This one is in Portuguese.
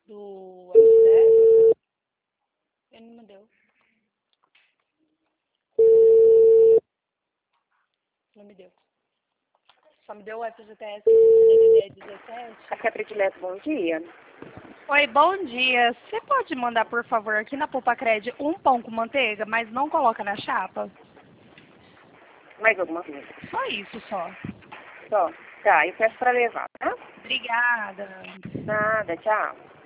Do FGTS? Ele não me deu. Não me deu. Só me deu o FGTS DDD 17. Aqui é Predileto, bom dia. Oi, bom dia. Você pode mandar, por favor, aqui na Pulpacred um pão com manteiga, mas não coloca na chapa? Mais alguma coisa? Só isso, só. Só. Tá, eu peço pra levar, tá? Obrigada. Nada, tchau.